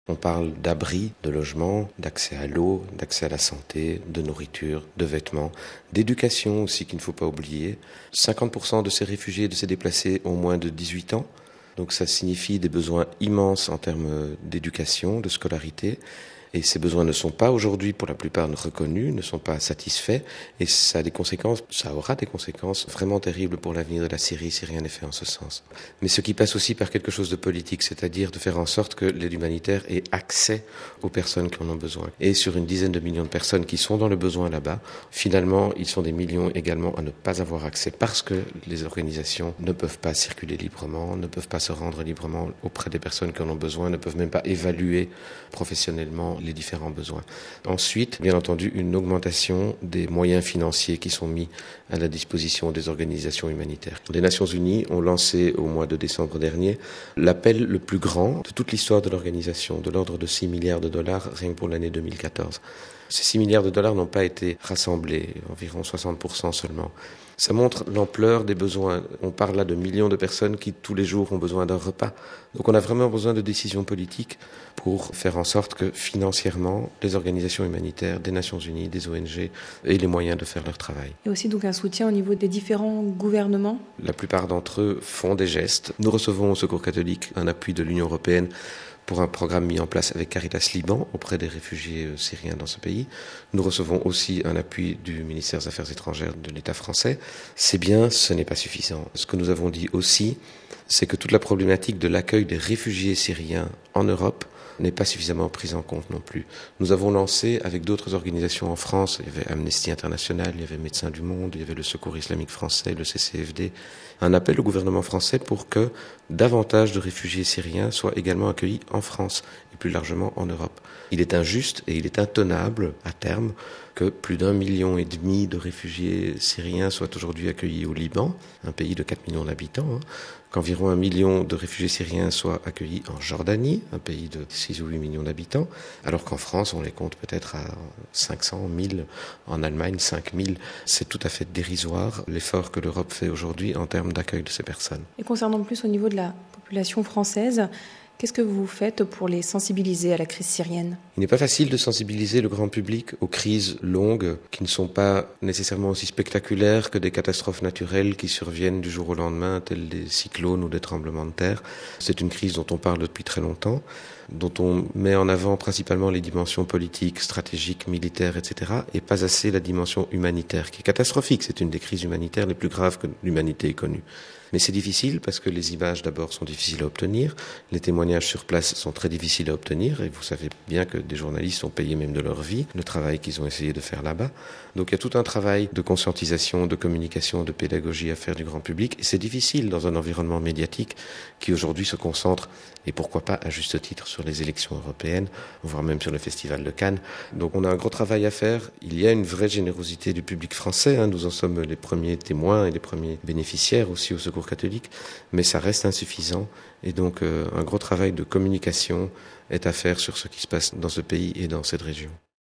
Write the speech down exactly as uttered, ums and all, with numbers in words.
On parle d'abri, de logement, d'accès à l'eau, d'accès à la santé, de nourriture, de vêtements, d'éducation aussi qu'il ne faut pas oublier. cinquante pour cent de ces réfugiés, de ces déplacés ont moins de dix-huit ans. Donc ça signifie des besoins immenses en termes d'éducation, de scolarité. Et ces besoins ne sont pas aujourd'hui, pour la plupart, reconnus, ne sont pas satisfaits. Et ça a des conséquences, ça aura des conséquences vraiment terribles pour l'avenir de la Syrie si rien n'est fait en ce sens. Mais ce qui passe aussi par quelque chose de politique, c'est-à-dire de faire en sorte que l'aide humanitaire ait accès aux personnes qui en ont besoin. Et sur une dizaine de millions de personnes qui sont dans le besoin là-bas, finalement, ils sont des millions également à ne pas avoir accès parce que les organisations ne peuvent pas circuler librement, ne peuvent pas se rendre librement auprès des personnes qui en ont besoin, ne peuvent même pas évaluer professionnellement les différents besoins. Ensuite, bien entendu, une augmentation des moyens financiers qui sont mis à la disposition des organisations humanitaires. Les Nations Unies ont lancé au mois de décembre dernier l'appel le plus grand de toute l'histoire de l'organisation, de l'ordre de six milliards de dollars rien que pour l'année deux mille quatorze. Ces six milliards de dollars n'ont pas été rassemblés, environ soixante pour cent seulement. Ça montre l'ampleur des besoins. On parle là de millions de personnes qui, tous les jours, ont besoin d'un repas. Donc on a vraiment besoin de décisions politiques pour faire en sorte que, financièrement, les organisations humanitaires, des Nations Unies, des O N G, aient les moyens de faire leur travail. Il y a aussi donc un soutien au niveau des différents gouvernements. La plupart d'entre eux font des gestes. Nous recevons au Secours catholique un appui de l'Union européenne pour un programme mis en place avec Caritas Liban auprès des réfugiés syriens dans ce pays. Nous recevons aussi un appui du ministère des Affaires étrangères de l'État français. C'est bien, ce n'est pas suffisant. Ce que nous avons dit aussi, c'est que toute la problématique de l'accueil des réfugiés syriens en Europe n'est pas suffisamment prise en compte non plus. Nous avons lancé avec d'autres organisations en France, il y avait Amnesty International, il y avait Médecins du Monde, il y avait le Secours islamique français, le C C F D, un appel au gouvernement français pour que davantage de réfugiés syriens soient également accueillis en France et plus largement en Europe. Il est injuste et il est intenable à terme que plus d'un million et demi de réfugiés syriens soient aujourd'hui accueillis au Liban, un pays de quatre millions d'habitants, hein, qu'environ un million de réfugiés syriens soient accueillis en Jordanie, un pays de six ou huit millions d'habitants, alors qu'en France, on les compte peut-être à cinq cents, mille, en Allemagne, cinq mille. C'est tout à fait dérisoire l'effort que l'Europe fait aujourd'hui en termes d'accueil de ces personnes. Et concernant plus au niveau de la population française, qu'est-ce que vous faites pour les sensibiliser à la crise syrienne ? Il n'est pas facile de sensibiliser le grand public aux crises longues qui ne sont pas nécessairement aussi spectaculaires que des catastrophes naturelles qui surviennent du jour au lendemain, telles des cyclones ou des tremblements de terre. C'est une crise dont on parle depuis très longtemps, dont on met en avant principalement les dimensions politiques, stratégiques, militaires, et cetera, et pas assez la dimension humanitaire, qui est catastrophique. C'est une des crises humanitaires les plus graves que l'humanité ait connues. Mais c'est difficile parce que les images d'abord sont difficiles à obtenir, les témoignages sur place sont très difficiles à obtenir et vous savez bien que des journalistes ont payé même de leur vie le travail qu'ils ont essayé de faire là-bas. Donc il y a tout un travail de conscientisation, de communication, de pédagogie à faire du grand public et c'est difficile dans un environnement médiatique qui aujourd'hui se concentre et pourquoi pas à juste titre sur les élections européennes, voire même sur le festival de Cannes. Donc on a un gros travail à faire. Il y a une vraie générosité du public français, hein. Nous en sommes les premiers témoins et les premiers bénéficiaires aussi au Secours catholique, mais ça reste insuffisant et donc euh, un gros travail de communication est à faire sur ce qui se passe dans ce pays et dans cette région.